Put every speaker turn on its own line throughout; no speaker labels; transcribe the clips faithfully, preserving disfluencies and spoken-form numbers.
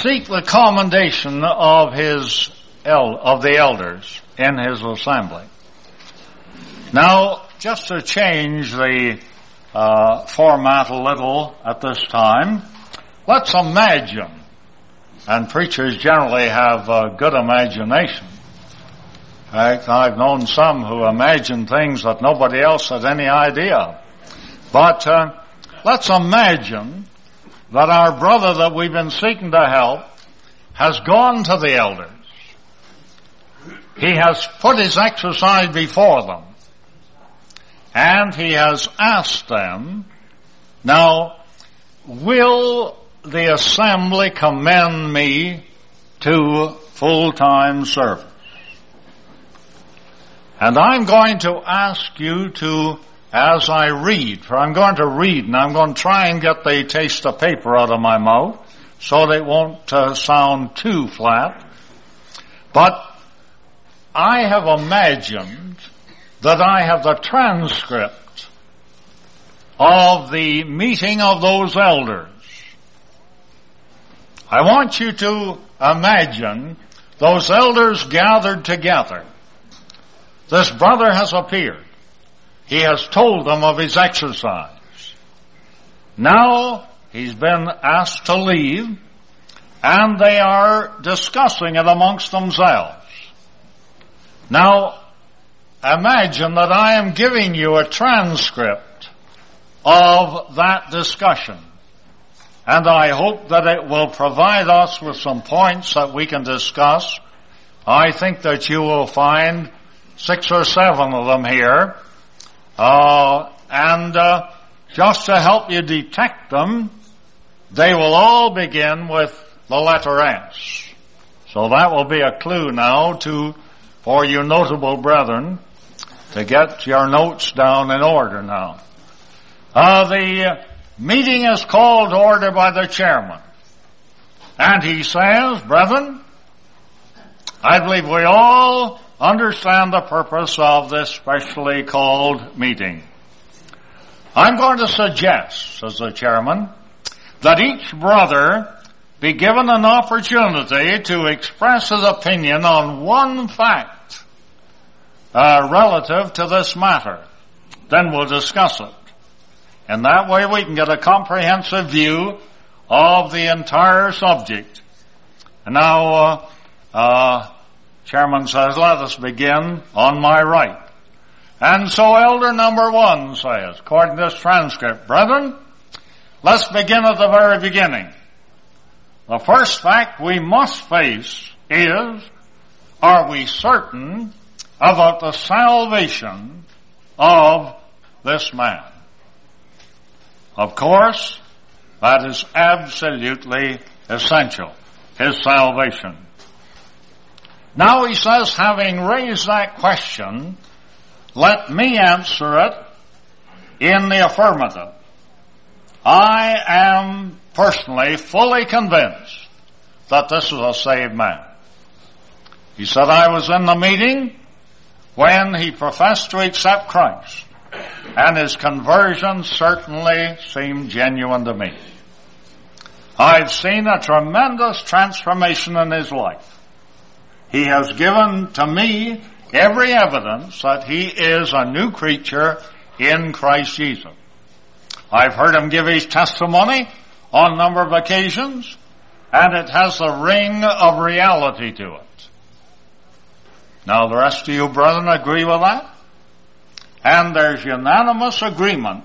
seek the commendation of his el- of the elders in his assembly. Now, just to change the uh, format a little at this time, let's imagine, and preachers generally have a good imagination. In fact, I've known some who imagine things that nobody else had any idea. But uh, let's imagine that our brother that we've been seeking to help has gone to the elders. He has put his exercise before them. And he has asked them, now, will the assembly commend me to full-time service? And I'm going to ask you to, as I read, for I'm going to read and I'm going to try and get the taste of paper out of my mouth so that it won't uh, sound too flat. But I have imagined that I have the transcript of the meeting of those elders. I want you to imagine those elders gathered together. This brother has appeared. He has told them of his exercise. Now he's been asked to leave, and they are discussing it amongst themselves. Now, imagine that I am giving you a transcript of that discussion. And I hope that it will provide us with some points that we can discuss. I think that you will find six or seven of them here. Uh, and uh, just to help you detect them, they will all begin with the letter S. So that will be a clue now to, for you notable brethren, to get your notes down in order now. Uh, the meeting is called to order by the chairman. And he says, brethren, I believe we all understand the purpose of this specially called meeting. I'm going to suggest, says the chairman, that each brother be given an opportunity to express his opinion on one fact uh, relative to this matter. Then we'll discuss it. And that way we can get a comprehensive view of the entire subject. And now, uh, uh, Chairman says, let us begin on my right. And so elder number one says, according to this transcript, brethren, let's begin at the very beginning. The first fact we must face is, are we certain about the salvation of this man? Of course, that is absolutely essential, his salvation. Now he says, having raised that question, let me answer it in the affirmative. I am personally fully convinced that this is a saved man. He said, I was in the meeting when he professed to accept Christ, and his conversion certainly seemed genuine to me. I've seen a tremendous transformation in his life. He has given to me every evidence that he is a new creature in Christ Jesus. I've heard him give his testimony on a number of occasions, and it has the ring of reality to it. Now, the rest of you brethren agree with that? And there's unanimous agreement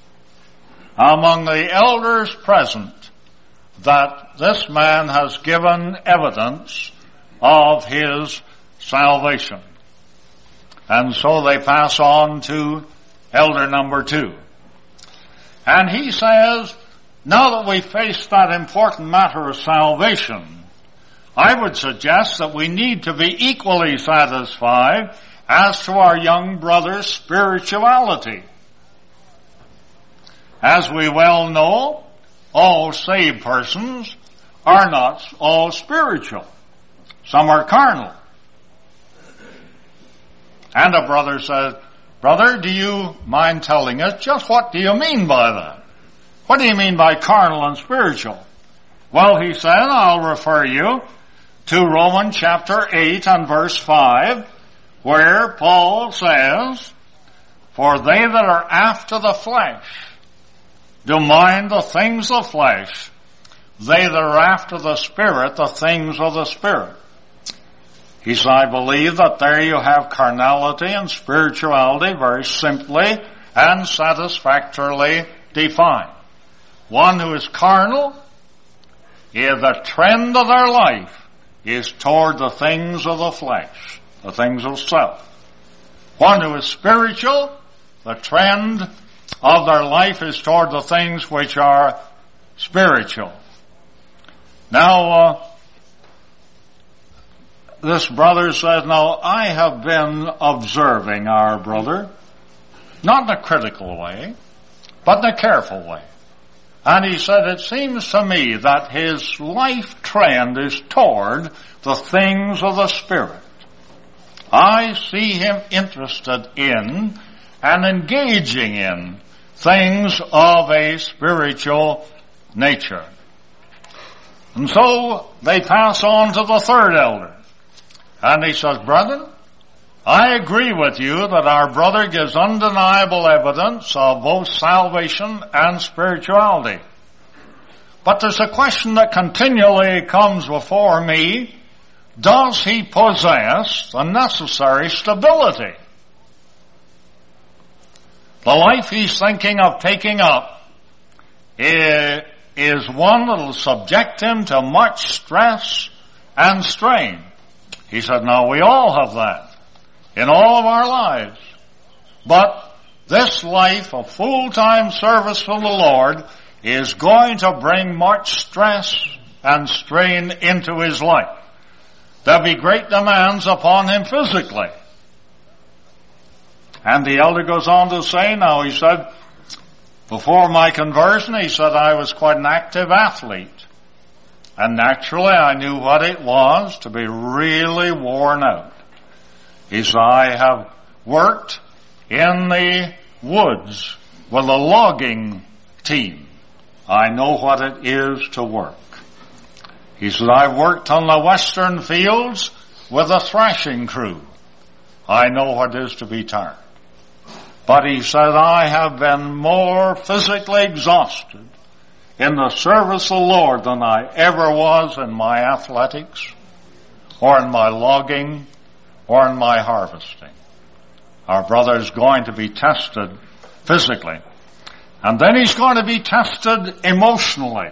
among the elders present that this man has given evidence of his salvation. And so they pass on to elder number two. And he says, now that we face that important matter of salvation, I would suggest that we need to be equally satisfied as to our young brother's spirituality. As we well know, all saved persons are not all spiritual. Some are carnal. And a brother says, brother, do you mind telling us just what do you mean by that? What do you mean by carnal and spiritual? Well, he said, I'll refer you to Romans chapter eight and verse five, where Paul says, for they that are after the flesh do mind the things of flesh, they that are after the Spirit, the things of the Spirit. He said, I believe that there you have carnality and spirituality very simply and satisfactorily defined. One who is carnal, yeah, the trend of their life is toward the things of the flesh, the things of self. One who is spiritual, the trend of their life is toward the things which are spiritual. Now, uh, this brother says, now, I have been observing our brother, not in a critical way, but in a careful way. And he said, it seems to me that his life trend is toward the things of the Spirit. I see him interested in and engaging in things of a spiritual nature. And so they pass on to the third elder. And he says, brethren, I agree with you that our brother gives undeniable evidence of both salvation and spirituality. But there's a question that continually comes before me. Does he possess the necessary stability? The life he's thinking of taking up is one that will subject him to much stress and strain. He said, now we all have that in all of our lives. But this life of full-time service for the Lord is going to bring much stress and strain into his life. There'll be great demands upon him physically. And the elder goes on to say, now he said, before my conversion, he said, I was quite an active athlete. And naturally I knew what it was to be really worn out. He said, I have worked in the woods with a logging team. I know what it is to work. He said, I've worked on the western fields with a thrashing crew. I know what it is to be tired. But he said, I have been more physically exhausted in the service of the Lord than I ever was in my athletics, or in my logging, or in my harvesting. Our brother is going to be tested physically. And then he's going to be tested emotionally.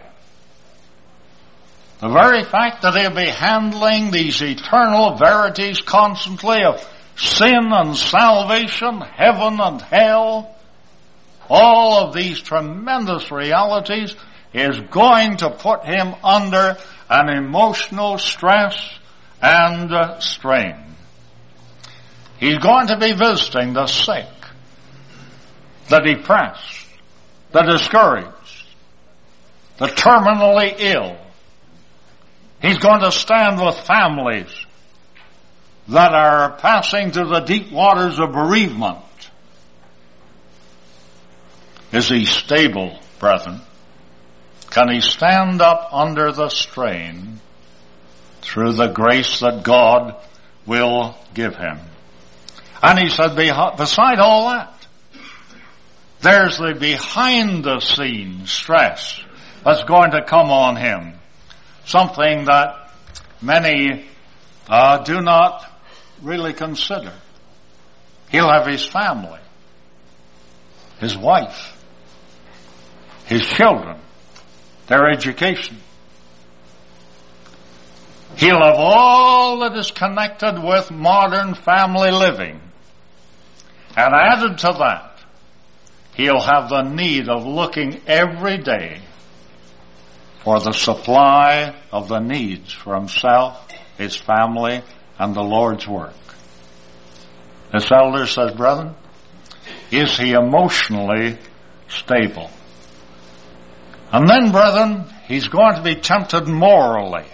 The very fact that he'll be handling these eternal verities constantly of sin and salvation, heaven and hell, all of these tremendous realities is going to put him under an emotional stress and uh, strain. He's going to be visiting the sick, the depressed, the discouraged, the terminally ill. He's going to stand with families that are passing through the deep waters of bereavement. Is he stable, brethren? Can he stand up under the strain through the grace that God will give him? And he said, beside all that, there's the behind-the-scenes stress that's going to come on him. Something that many uh, do not really consider. He'll have his family, his wife, his children, their education. He'll have all that is connected with modern family living. And added to that, he'll have the need of looking every day for the supply of the needs for himself, his family, and the Lord's work. This elder says, brethren, is he emotionally stable? And then, brethren, he's going to be tempted morally.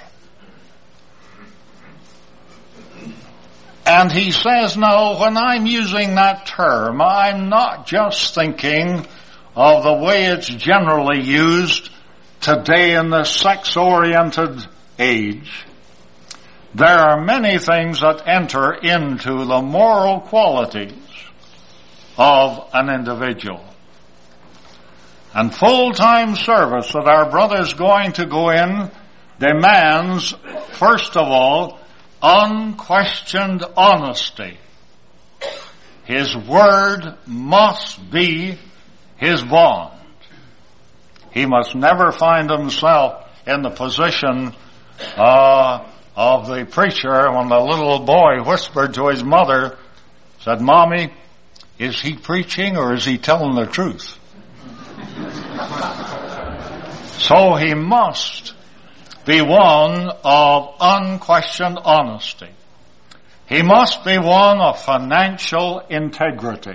And he says, no, when I'm using that term, I'm not just thinking of the way it's generally used today in this sex-oriented age, there are many things that enter into the moral qualities of an individual. And full-time service that our brother's going to go in demands, first of all, unquestioned honesty. His word must be his bond. He must never find himself in the position uh, of the preacher when the little boy whispered to his mother, said, "Mommy, is he preaching or is he telling the truth?" So he must be one of unquestioned honesty. He must be one of financial integrity.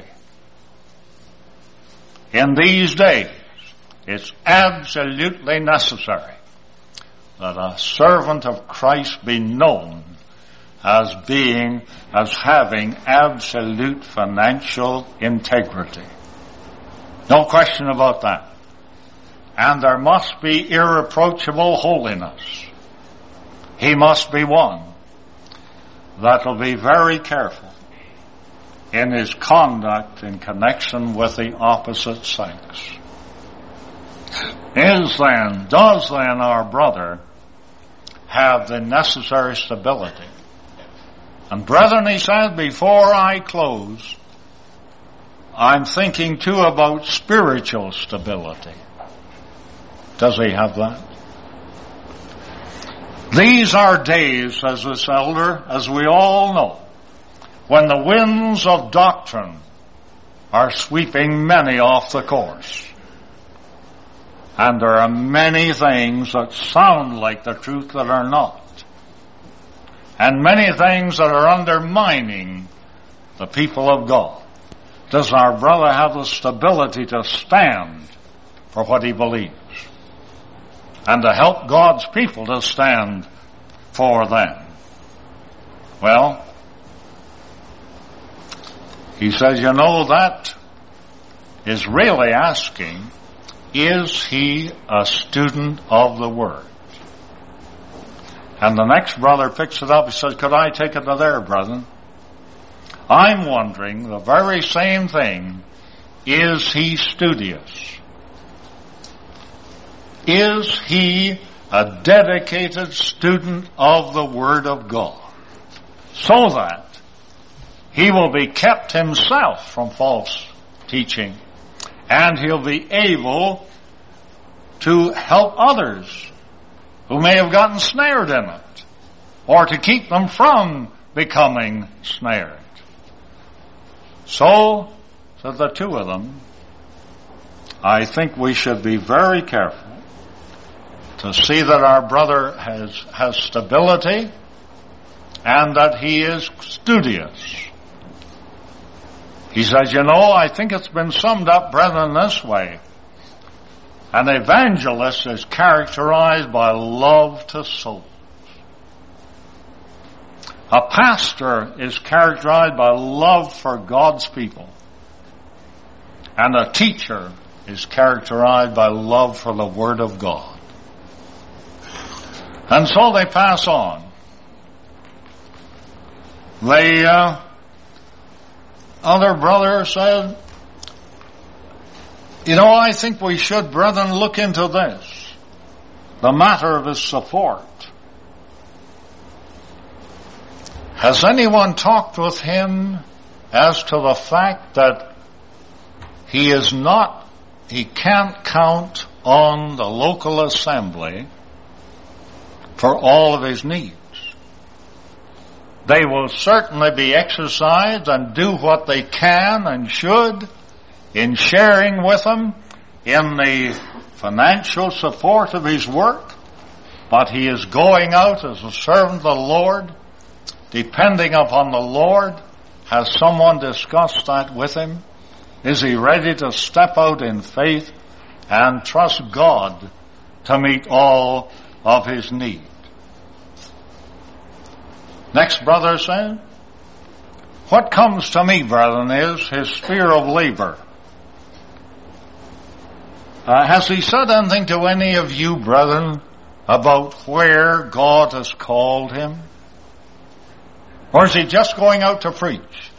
In these days, it's absolutely necessary that a servant of Christ be known as being, as having absolute financial integrity. No question about that. And there must be irreproachable holiness. He must be one that will be very careful in his conduct in connection with the opposite sex. Is then, does then our brother have the necessary stability? And brethren, he said, before I close, I'm thinking too about spiritual stability. Does he have that? These are days, says this elder, as we all know, when the winds of doctrine are sweeping many off the course. And there are many things that sound like the truth that are not. And many things that are undermining the people of God. Does our brother have the stability to stand for what he believes? And to help God's people to stand for them? Well, he says, you know, that is really asking, is he a student of the Word? And the next brother picks it up. He says, could I take it to there, brethren? I'm wondering the very same thing. Is he studious? Is he a dedicated student of the Word of God? So that he will be kept himself from false teaching, and he'll be able to help others who may have gotten snared in it, or to keep them from becoming snared. So, to the two of them, I think we should be very careful to see that our brother has, has stability and that he is studious. He says, you know, I think it's been summed up, brethren, this way. An evangelist is characterized by love to souls. A pastor is characterized by love for God's people. And a teacher is characterized by love for the Word of God. And so they pass on. The uh, other brother said, you know, I think we should, brethren, look into this, the matter of his support. Has anyone talked with him as to the fact that he is not, he can't count on the local assembly for all of his needs? They will certainly be exercised and do what they can and should in sharing with him in the financial support of his work, but he is going out as a servant of the Lord, depending upon the Lord. Has someone discussed that with him? Is he ready to step out in faith and trust God to meet all of his need? Next brother said, what comes to me, brethren, is his sphere of labor. Uh, has he said anything to any of you, brethren, about where God has called him? Or is he just going out to preach?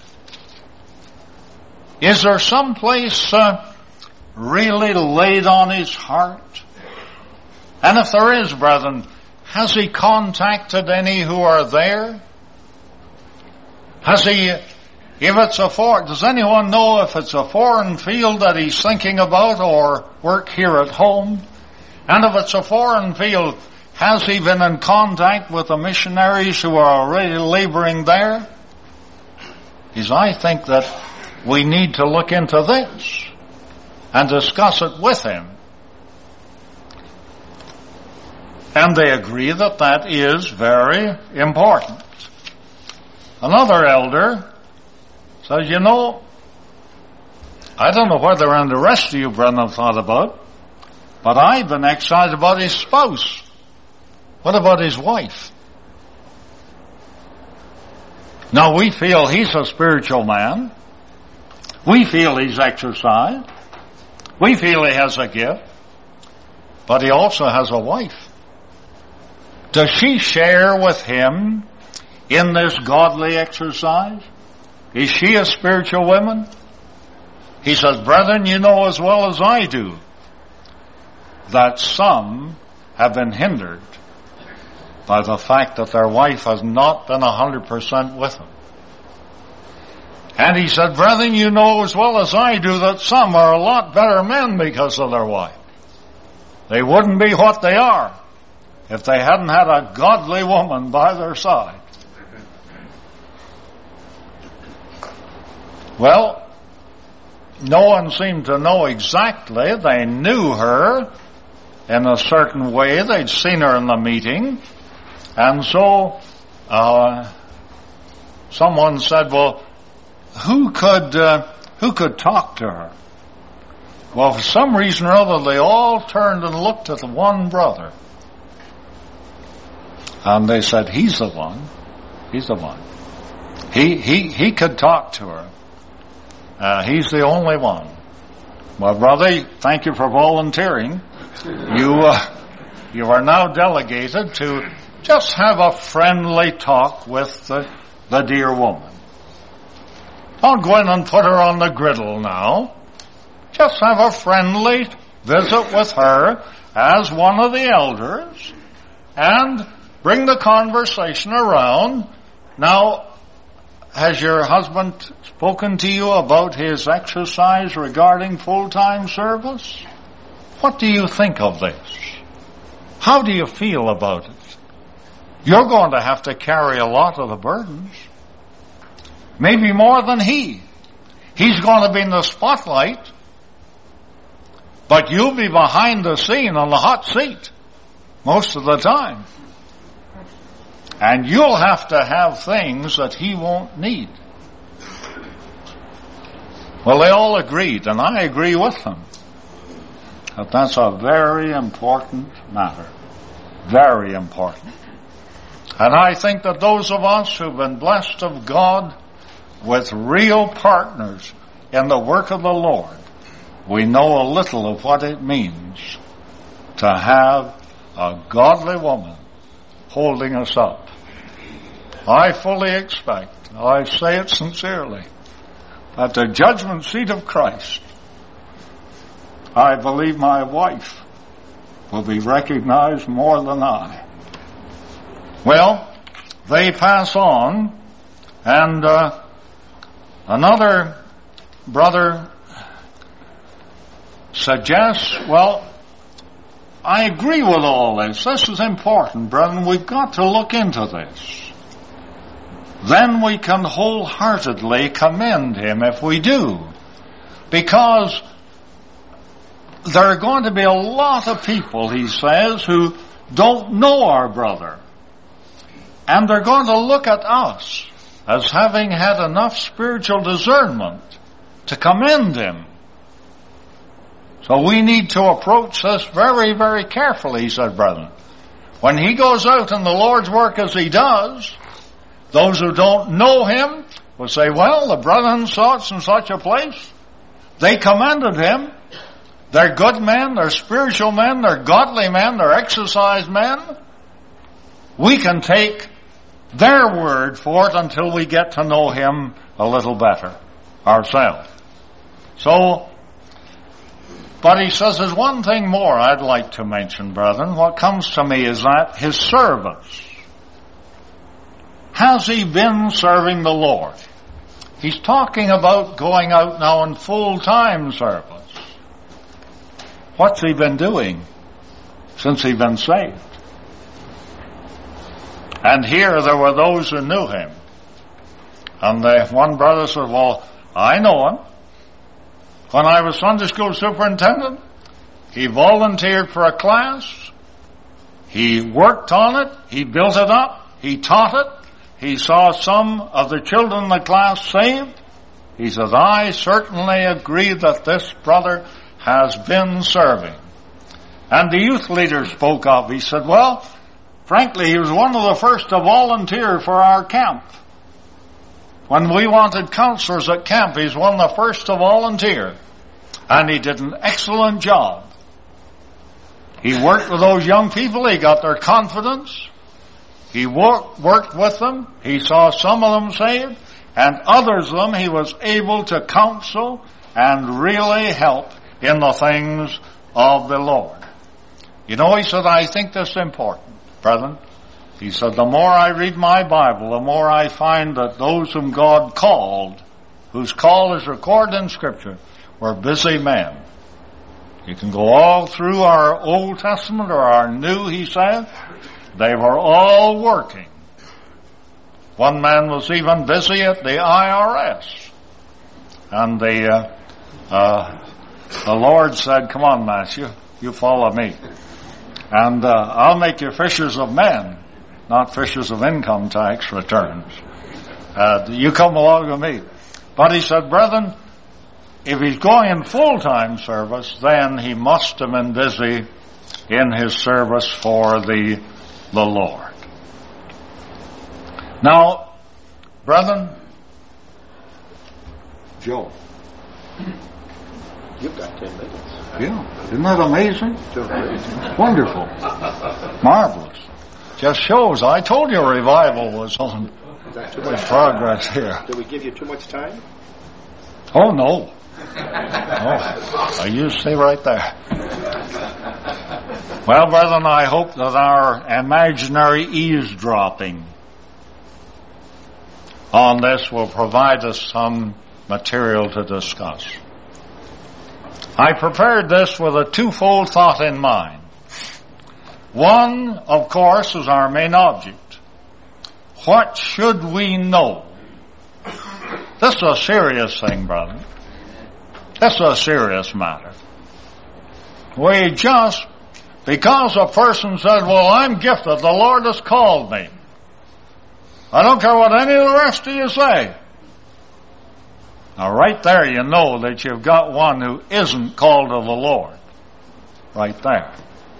Is there some place uh, really laid on his heart? And if there is, brethren, has he contacted any who are there? Has he, if it's a foreign, does anyone know if it's a foreign field that he's thinking about or work here at home? And if it's a foreign field, has he been in contact with the missionaries who are already laboring there? Because I think that we need to look into this and discuss it with him. And they agree that that is very important. Another elder says, you know, I don't know whether and the rest of you, brethren, have thought about, but I've been excited about his spouse. What about his wife? Now, we feel he's a spiritual man. We feel he's exercised. We feel he has a gift. But he also has a wife. Does she share with him in this godly exercise? Is she a spiritual woman? He says, brethren, you know as well as I do that some have been hindered by the fact that their wife has not been a hundred percent with them. And he said, brethren, you know as well as I do that some are a lot better men because of their wife. They wouldn't be what they are if they hadn't had a godly woman by their side. Well, no one seemed to know exactly. They knew her in a certain way. They'd seen her in the meeting. And so, uh, someone said, well, who could, uh, who could talk to her? Well, for some reason or other, they all turned and looked at the one brother. And they said, he's the one. He's the one. He, he, he could talk to her. Uh, he's the only one. Well, brother, thank you for volunteering. You, uh, you are now delegated to just have a friendly talk with the, the dear woman. Don't go in and put her on the griddle now. Just have a friendly visit with her as one of the elders and bring the conversation around. Now, has your husband spoken to you about his exercise regarding full-time service? What do you think of this? How do you feel about it? You're going to have to carry a lot of the burdens. Maybe more than he. He's going to be in the spotlight, but you'll be behind the scene on the hot seat most of the time. And you'll have to have things that he won't need. Well, they all agreed, and I agree with them, that that's a very important matter. Very important. And I think that those of us who've been blessed of God with real partners in the work of the Lord, we know a little of what it means to have a godly woman holding us up. I fully expect, I say it sincerely, at the judgment seat of Christ, I believe my wife will be recognized more than I. Well, they pass on, and uh, another brother suggests, well, I agree with all this. This is important, brethren. We've got to look into this. Then we can wholeheartedly commend him if we do. Because there are going to be a lot of people, he says, who don't know our brother. And they're going to look at us as having had enough spiritual discernment to commend him. So we need to approach this very, very carefully, he said, brethren. When he goes out in the Lord's work as he does, those who don't know him will say, well, the brethren saw it in such a place. They commended him. They're good men, they're spiritual men, they're godly men, they're exercise men. We can take their word for it until we get to know him a little better ourselves. So, but he says there's one thing more I'd like to mention, brethren. What comes to me is that his service. Has he been serving the Lord? He's talking about going out now in full-time service. What's he been doing since he's been saved? And here there were those who knew him. And the one brother said, well, I know him. When I was Sunday school superintendent, he volunteered for a class. He worked on it. He built it up. He taught it. He saw some of the children in the class saved. He said, I certainly agree that this brother has been serving. And the youth leader spoke up. He said, well, frankly, he was one of the first to volunteer for our camp. When we wanted counselors at camp, he's one of the first to volunteer. And he did an excellent job. He worked with those young people. He got their confidence. He worked, worked with them. He saw some of them saved. And others of them he was able to counsel and really help in the things of the Lord. You know, he said, I think this is important, brethren. He said, the more I read my Bible, the more I find that those whom God called, whose call is recorded in Scripture, were busy men. You can go all through our Old Testament or our New, he said. They were all working. One man was even busy at the I R S. And the, uh, uh, the Lord said, come on, Matthew, you follow me. And uh, I'll make you fishers of men, not fishers of income tax returns. Uh, you come along with me. But he said, brethren, if he's going in full-time service, then he must have been busy in his service for the, the Lord. Now, brethren, Joe.
You've got ten minutes.
Yeah. Isn't that amazing?
It's
wonderful. Marvelous. Just shows. I told you a revival was on.
Too
much progress here.
Did we give you too much time?
Oh, no. Oh, you stay right there. Well, brethren, I hope that our imaginary eavesdropping on this will provide us some material to discuss. I prepared this with a twofold thought in mind. One, of course, is our main object. What should we know? This is a serious thing, brother. This is a serious matter. We just, because a person said, well, I'm gifted, the Lord has called me. I don't care what any of the rest of you say. Now, right there, you know that you've got one who isn't called of the Lord. Right there.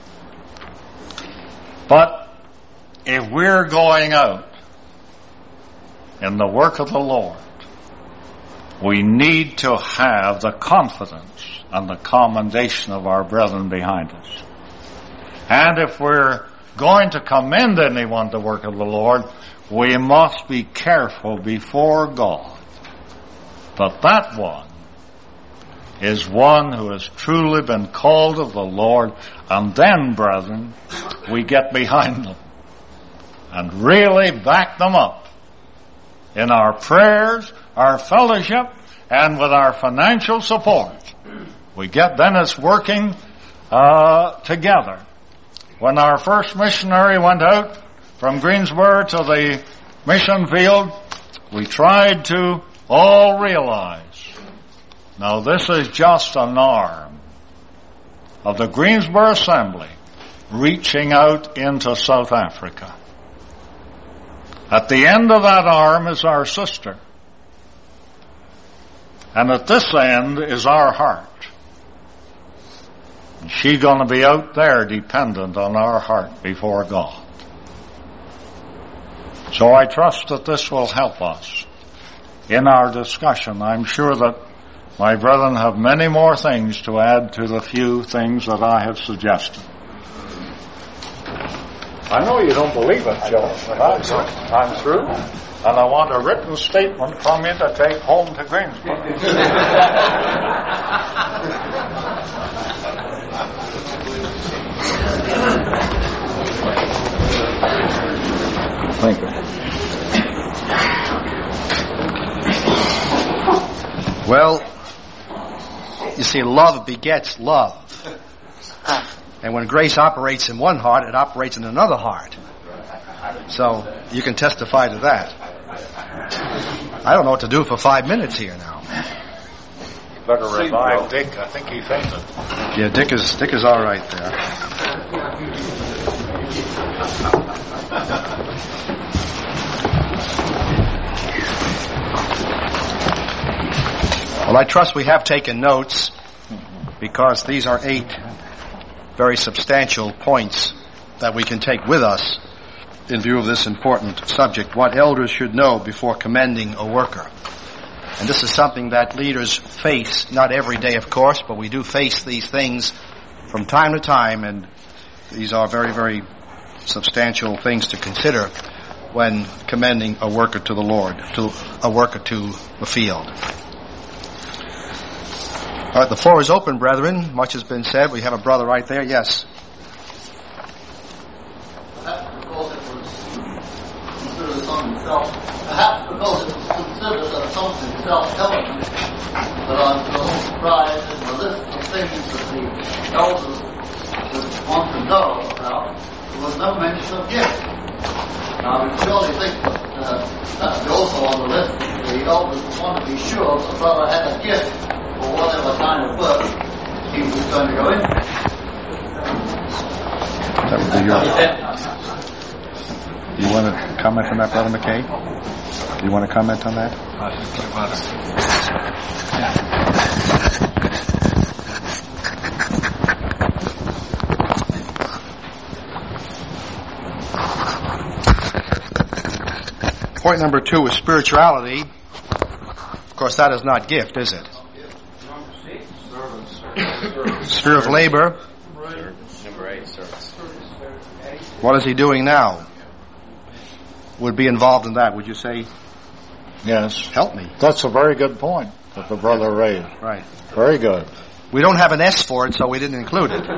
But if we're going out in the work of the Lord, we need to have the confidence and the commendation of our brethren behind us. And if we're going to commend anyone to the work of the Lord, we must be careful before God that that one is one who has truly been called of the Lord. And then, brethren, we get behind them and really back them up in our prayers, our fellowship, and with our financial support. We get then it's working uh, together. When our first missionary went out from Greensboro to the mission field, we tried to all realize, now this is just an arm of the Greensboro Assembly reaching out into South Africa. At the end of that arm is our sister. And at this end is our heart. And she's going to be out there dependent on our heart before God. So I trust that this will help us in our discussion. I'm sure that My brethren have many more things to add to the few things that I have suggested. I know you don't believe it, Joe, but I'm through. I'm through. And I want a written statement from you to take home to Greensboro. Thank you.
Well, you see, love begets love. And when grace operates in one heart, it operates in another heart. So you can testify to that. I don't know what to do for five minutes here now.
Better revive Dick. I think he fainted.
Yeah, Dick is Dick is all right there. Well, I trust we have taken notes, because these are eight very substantial points that we can take with us in view of this important subject, what elders should know before commending a worker. And this is something that leaders face, not every day, of course, but we do face these things from time to time, and these are very, very substantial things to consider when commending a worker to the Lord, to a worker to the field. All right, the floor is open, brethren. Much has been said. We have a brother right there. Yes.
Perhaps because it was considered something self, perhaps because it was considered as something self-evident, that I'm a little surprised in the list of things that the elders would want to know about, there was no mention of gifts. Now, we surely think that uh, that would be also on the list. The elders would want to be sure that the brother had a gift for whatever kind of work he was going to go into.
That would be your... You want to comment on that, Brother McKay? Do you want to comment on that? Point number two is spirituality. Of course, that is not gift, is it? Sphere of labor.
Number eight, service.
What is he doing now? Would be involved in that, would you say?
Yes.
Help me.
That's a very good point that the brother raised.
Right.
Very good.
We don't have an S for it, so we didn't include it.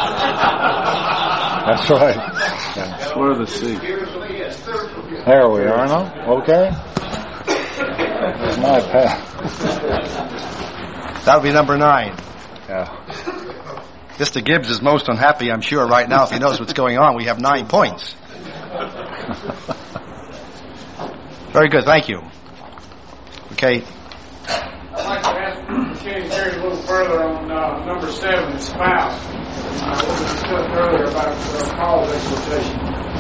That's right. Yeah.
What are the C?
There we are now. Okay. There's my pen.
That would be number nine.
Yeah.
Mister Gibbs is most unhappy, I'm sure, right now, if he knows what's going on. We have nine points. Very good, thank you. Okay.
I'd like to ask Kenny Terry a little further on uh, number seven, spouse. Uh, what was discussed earlier about uh, cause exhortation.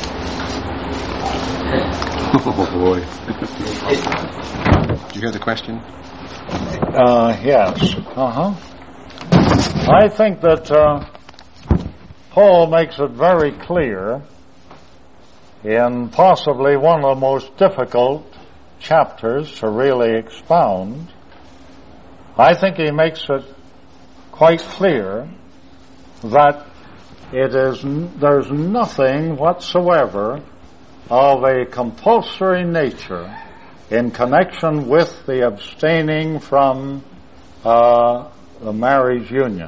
Oh, boy. Did you hear the question?
Uh, yes. Uh-huh. I think that uh, Paul makes it very clear in possibly one of the most difficult chapters to really expound. I think he makes it quite clear that it is there's nothing whatsoever of a compulsory nature in connection with the abstaining from uh, the marriage union.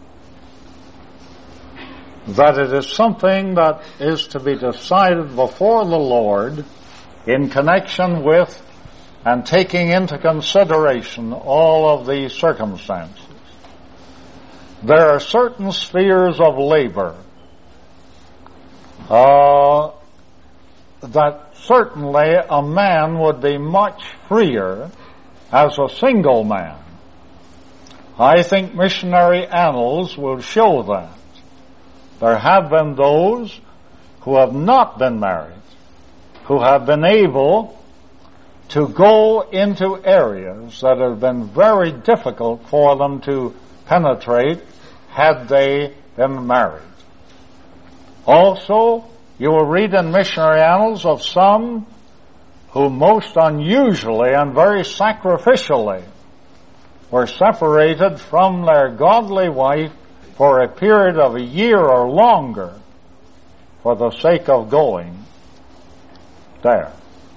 That it is something that is to be decided before the Lord in connection with and taking into consideration all of these circumstances. There are certain spheres of labor uh, that certainly a man would be much freer as a single man. I think missionary annals will show that. There have been those who have not been married, who have been able to go into areas that have been very difficult for them to penetrate had they been married. Also, you will read in missionary annals of some who most unusually and very sacrificially were separated from their godly wife for a period of a year or longer for the sake of going there.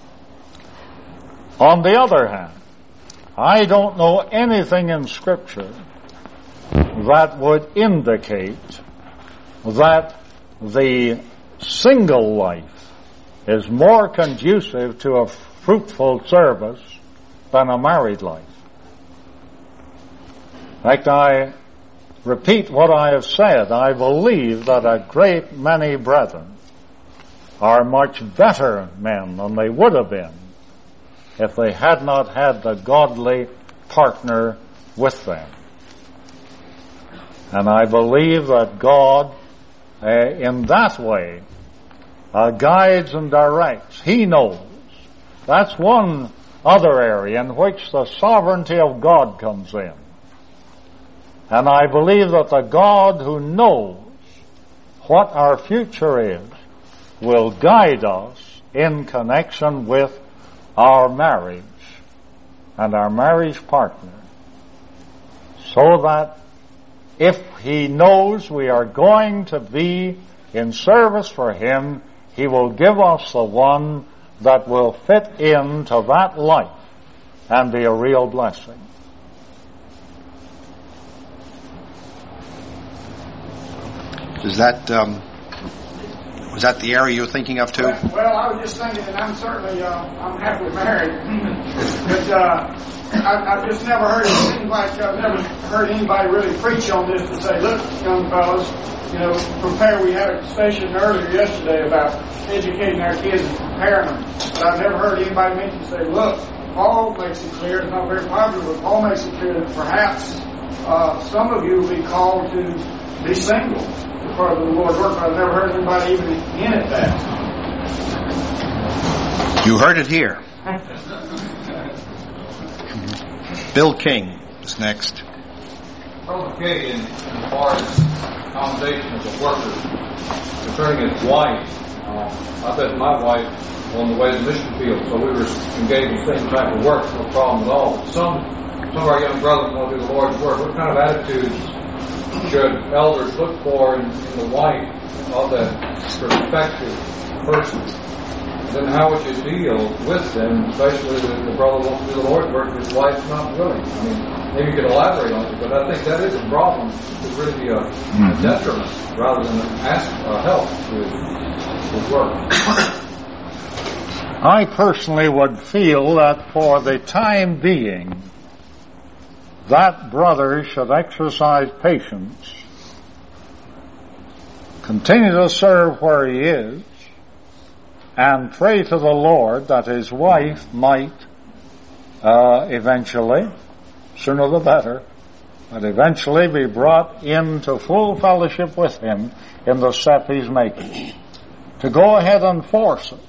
On the other hand, I don't know anything in Scripture that would indicate that the single life is more conducive to a fruitful service than a married life. In fact, I repeat what I have said. I believe that a great many brethren are much better men than they would have been if they had not had the godly partner with them. And I believe that God, uh, in that way, uh, guides and directs. He knows. That's one other area in which the sovereignty of God comes in. And I believe that the God who knows what our future is will guide us in connection with our marriage and our marriage partner, so that if He knows we are going to be in service for Him, He will give us the one that will fit into that life and be a real blessing.
Is that, um, was that the area you're thinking of too?
Well, I was just thinking that I'm certainly, uh, I'm happily married, but uh, I, I've just never heard, it seems like I've never heard anybody really preach on this to say, look, young fellas, you know, prepare. We had a station earlier yesterday about educating our kids and preparing them, but I've never heard anybody mention, say, look, Paul makes it clear, it's not very popular, but Paul makes it clear that perhaps uh, some of you will be called to be single part of the Lord's work, but I've never heard anybody even hint at that.
You heard it here. Bill King is next.
Brother King, in as far as commendation as a worker, concerning his wife, uh, I bet my wife on the way to the mission field, so we were engaged in the same type of work, no problem at all. But some, some of our young brothers want to do the Lord's work. What kind of attitudes should elders look for in, in the wife of that prospective person? And then how would you deal with them, especially if the brother wants to do the Lord's work and his wife's not willing? I mean, maybe you could elaborate on it, but I think that is a problem. It's really a, a detriment rather than an ask, uh, help to his work.
I personally would feel that for the time being, that brother should exercise patience, continue to serve where he is, and pray to the Lord that his wife might uh, eventually, sooner the better, but eventually be brought into full fellowship with him in the step he's making. To go ahead and force it,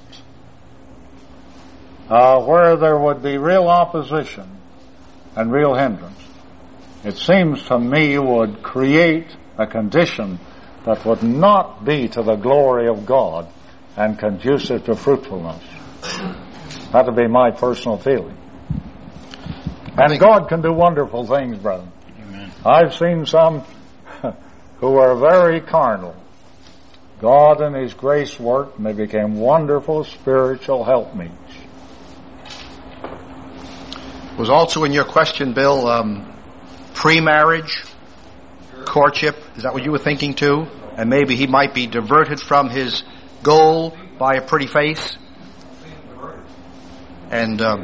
uh, where there would be real opposition and real hindrance, it seems to me would create a condition that would not be to the glory of God and conducive to fruitfulness. That would be my personal feeling. And God can do wonderful things, brother.
Amen.
I've seen some who are very carnal. God in His grace worked, and they became wonderful spiritual helpmeets.
Was also in your question, Bill, um, pre-marriage, courtship, is that what you were thinking too? And maybe he might be diverted from his goal by a pretty face? And um,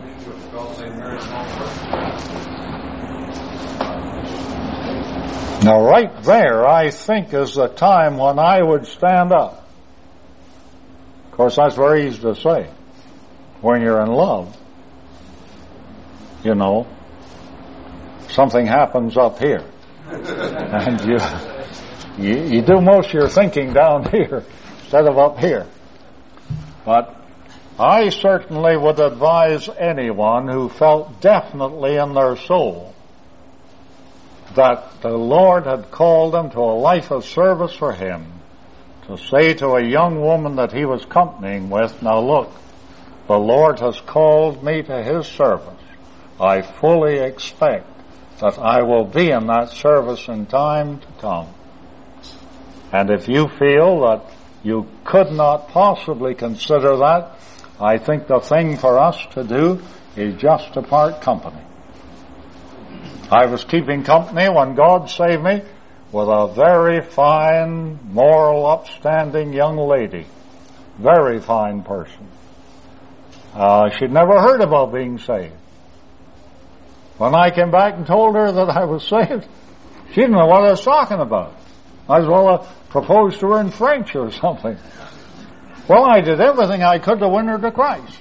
now right there, I think, is the time when I would stand up. Of course, that's very easy to say. When you're in love, you know, something happens up here. And you, you you do most of your thinking down here instead of up here. But I certainly would advise anyone who felt definitely in their soul that the Lord had called them to a life of service for Him, to say to a young woman that he was companying with, now look, the Lord has called me to His service. I fully expect that I will be in that service in time to come. And if you feel that you could not possibly consider that, I think the thing for us to do is just to part company. I was keeping company when God saved me with a very fine, moral, upstanding young lady. Very fine person. Uh, she'd never heard about being saved. When I came back and told her that I was saved, she didn't know what I was talking about. Might as well have proposed to her in French or something. Well, I did everything I could to win her to Christ.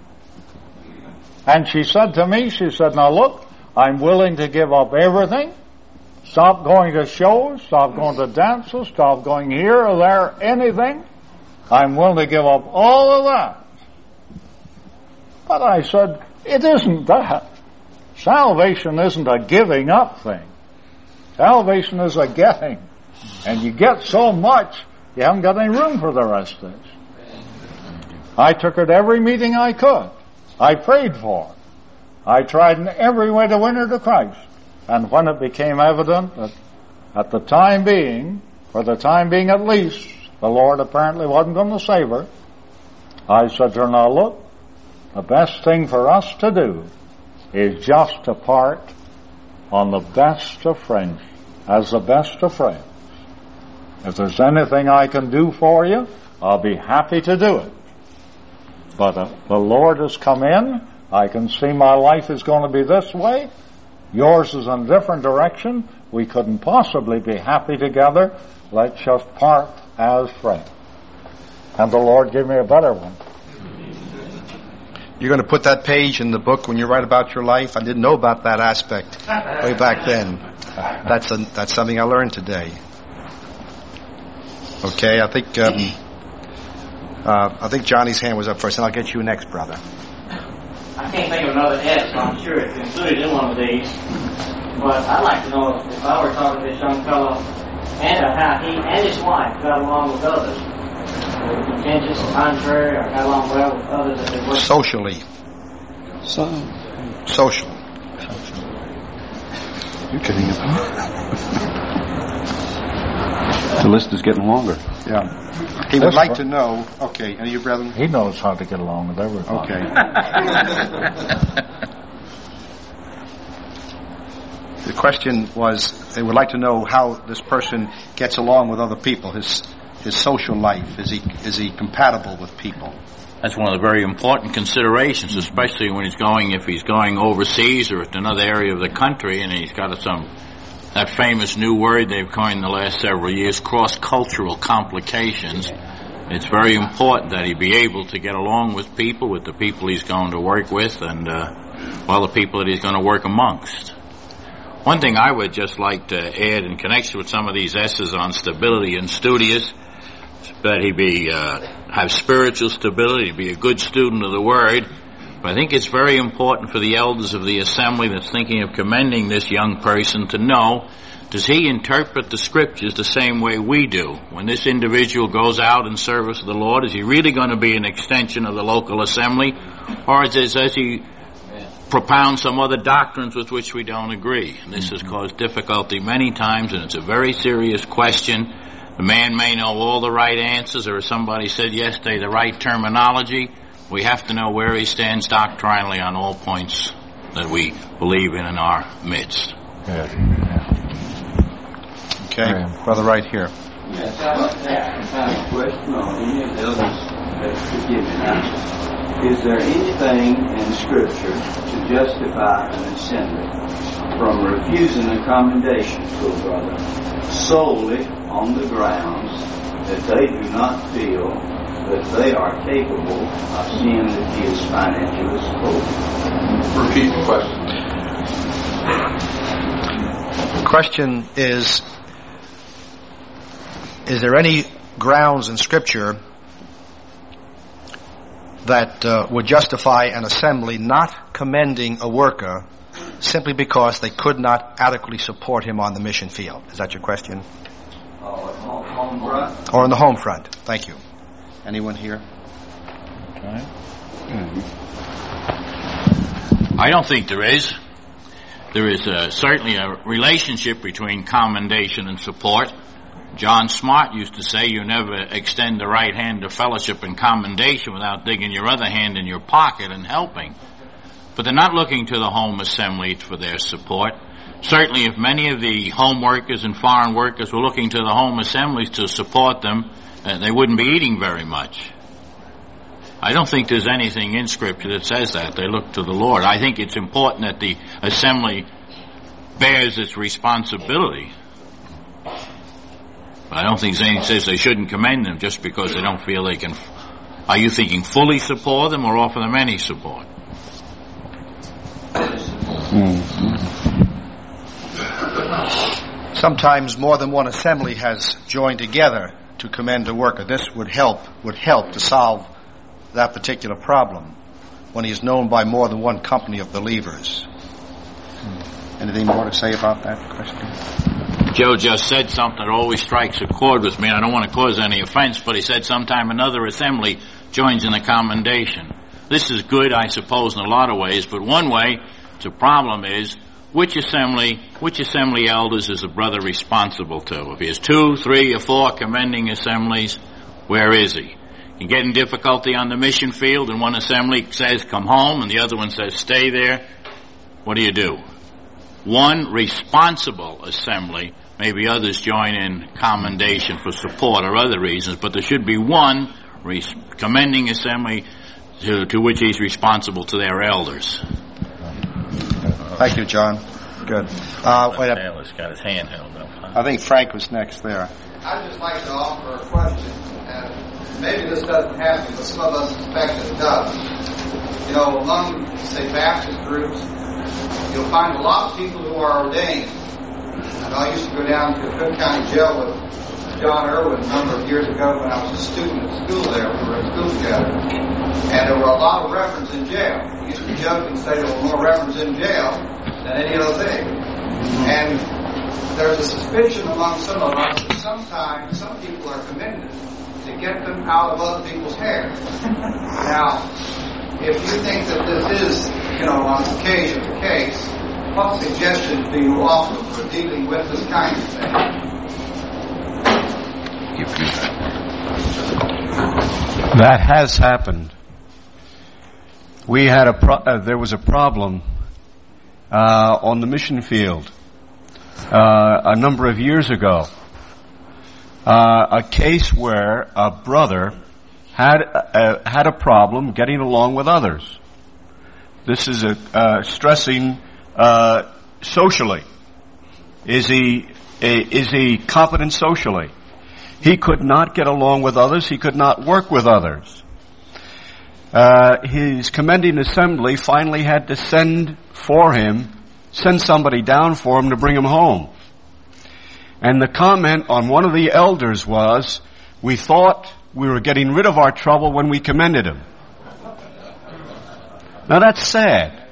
And she said to me, she said, now look, I'm willing to give up everything. Stop going to shows, stop going to dances, stop going here or there, anything. I'm willing to give up all of that. But I said, it isn't that. Salvation isn't a giving up thing. Salvation is a getting. And you get so much, you haven't got any room for the rest of this. I took her to every meeting I could. I prayed for her. I tried in every way to win her to Christ. And when it became evident that at the time being, for the time being at least, the Lord apparently wasn't going to save her, I said to her, now look, the best thing for us to do is just to part on the best of friends, as the best of friends. If there's anything I can do for you, I'll be happy to do it. But uh, the Lord has come in. I can see my life is going to be this way. Yours is in a different direction. We couldn't possibly be happy together. Let's just part as friends. And the Lord gave me a better one.
You're going to put that page in the book when you write about your life? I didn't know about that aspect way back then. That's a, that's something I learned today. Okay, I think um, uh, I think Johnny's hand was up first, and I'll get you next, brother.
I can't think of another S, so I'm sure it's included in one of these. But I'd like to know if I were talking to this young fellow and uh, how he and his wife got along with others. Contentious, contrary, or got along well with others that they were.
Socially.
So.
Social.
You're kidding about. The list is getting longer.
Yeah. He would like to know, okay, and you brethren?
He knows how to get along with everybody.
Okay. The question was, they would like to know how this person gets along with other people, his his social life. Is he is he compatible with people?
That's one of the very important considerations, especially when he's going, if he's going overseas or to another area of the country, and he's got some, that famous new word they've coined in the last several years, cross-cultural complications. It's very important that he be able to get along with people, with the people he's going to work with, and uh, well, the people that he's going to work amongst. One thing I would just like to add in connection with some of these S's on stability and studious, that he be uh, have spiritual stability, be a good student of the Word. But I think it's very important for the elders of the assembly that's thinking of commending this young person to know, does he interpret the Scriptures the same way we do? When this individual goes out in service of the Lord, is he really going to be an extension of the local assembly? Or is it, does he propound some other doctrines with which we don't agree? And this has caused difficulty many times, and it's a very serious question. The man may know all the right answers, or as somebody said yesterday, the right terminology. We have to know where he stands doctrinally on all points that we believe in in our midst.
Yeah.
Okay, yeah. Brother, right here.
Yes, I'd like to ask a kind of question on any of the others that could give an answer. Is there anything in Scripture to justify an assembly from refusing a commendation to a brother solely on the grounds that they do not feel that they are capable of seeing that he is financially supported?
Repeat the question.
The question is, is there any grounds in Scripture that uh, would justify an assembly not commending a worker simply because they could not adequately support him on the mission field? Is that your question?
Oh, home front.
Or on the home front. Thank you. Anyone here?
Okay.
I don't think there is. There is a, certainly a relationship between commendation and support. John Smart used to say you never extend the right hand of fellowship and commendation without digging your other hand in your pocket and helping. But they're not looking to the home assembly for their support. Certainly if many of the home workers and foreign workers were looking to the home assemblies to support them, uh, they wouldn't be eating very much. I don't think there's anything in Scripture that says that. They look to the Lord. I think it's important that the assembly bears its responsibility. But I don't think anything says they shouldn't commend them just because they don't feel they can. Are you thinking fully support them or offer them any support?
Sometimes more than one assembly has joined together to commend a worker. This would help, would help to solve that particular problem when he is known by more than one company of believers. Anything more to say about that question?
Joe just said something that always strikes a chord with me. I don't want to cause any offense, but he said sometime another assembly joins in the commendation. This is good, I suppose, in a lot of ways, but one way the problem is which assembly, which assembly elders is a brother responsible to? If he has two, three, or four commending assemblies, where is he? You get in difficulty on the mission field, and one assembly says, come home, and the other one says, stay there. What do you do? One responsible assembly, maybe others join in commendation for support or other reasons, but there should be one res- commending assembly to, to which he's responsible to their elders.
Thank you, John. Good. Uh, wait a
Taylor's got his hand held up. Huh?
I think Frank was next there.
I'd just like to offer a question, and maybe this doesn't happen, but some of us suspect it does. You know, among, say, Baptist groups, you'll find a lot of people who are ordained. And I used to go down to Cook County Jail with John Irwin a number of years ago when I was a student at school there. We were at school together. And there were a lot of reverends in jail. We used to joke and say there were more reverends in jail than any other thing. And there's a suspicion among some of us that sometimes some people are commended to get them out of other people's hair. Now, if you think that this is, you know, on occasion the case, what suggestions do you offer for dealing with this kind of thing?
That has happened. We had a pro- uh, there was a problem uh, on the mission field uh, a number of years ago. Uh, a case where a brother had uh, had a problem getting along with others. This is a uh, stressing uh, socially. Is he a, is he competent socially? He could not get along with others. He could not work with others. Uh, his commending assembly finally had to send for him, send somebody down for him to bring him home. And the comment on one of the elders was, we thought we were getting rid of our trouble when we commended him. Now that's sad.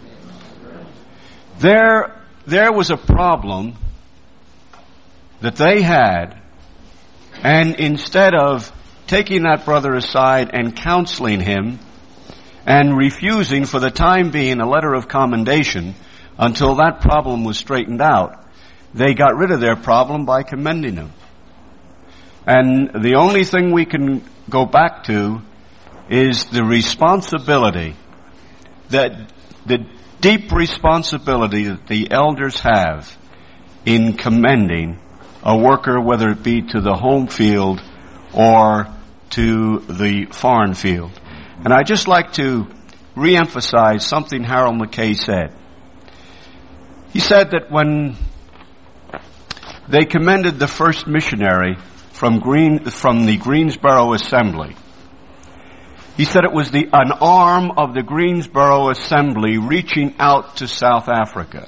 There, there was a problem that they had, and instead of taking that brother aside and counseling him and refusing for the time being a letter of commendation until that problem was straightened out, they got rid of their problem by commending him. And the only thing we can go back to is the responsibility, that the deep responsibility that the elders have in commending a worker, whether it be to the home field or to the foreign field. And I'd just like to reemphasize something Harold McKay said. He said that when they commended the first missionary from Green, from the Greensboro Assembly, he said it was the an arm of the Greensboro Assembly reaching out to South Africa.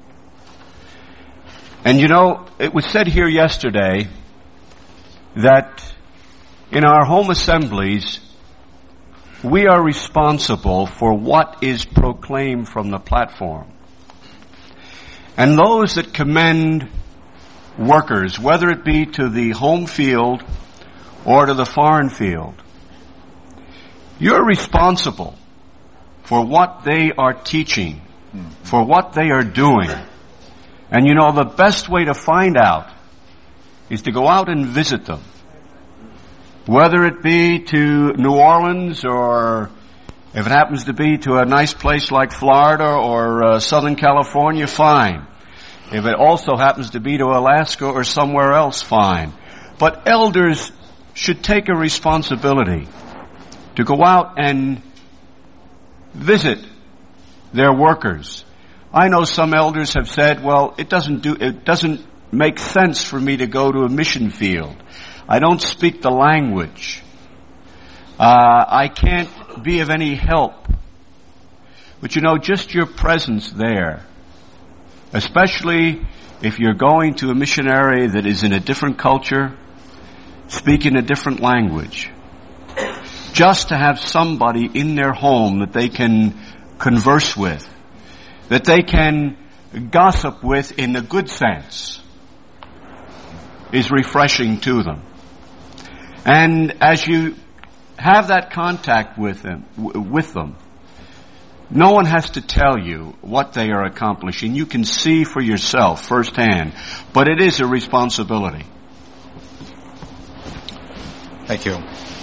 And you know, it was said here yesterday that in our home assemblies, we are responsible for what is proclaimed from the platform. And those that commend workers, whether it be to the home field or to the foreign field, you're responsible for what they are teaching for what they are doing. And you know, the best way to find out is to go out and visit them. Whether it be to New Orleans, or if it happens to be to a nice place like Florida or uh, Southern California, fine. If it also happens to be to Alaska or somewhere else, fine. But elders should take a responsibility to go out and visit their workers. I know some elders have said, well, it doesn't do, it doesn't make sense for me to go to a mission field. I don't speak the language. Uh, I can't be of any help. But you know, just your presence there, especially if you're going to a missionary that is in a different culture, speaking a different language, just to have somebody in their home that they can converse with, that they can gossip with in the good sense, is refreshing to them. And as you have that contact with them, with them, no one has to tell you what they are accomplishing. You can see for yourself firsthand, but it is a responsibility.
Thank you.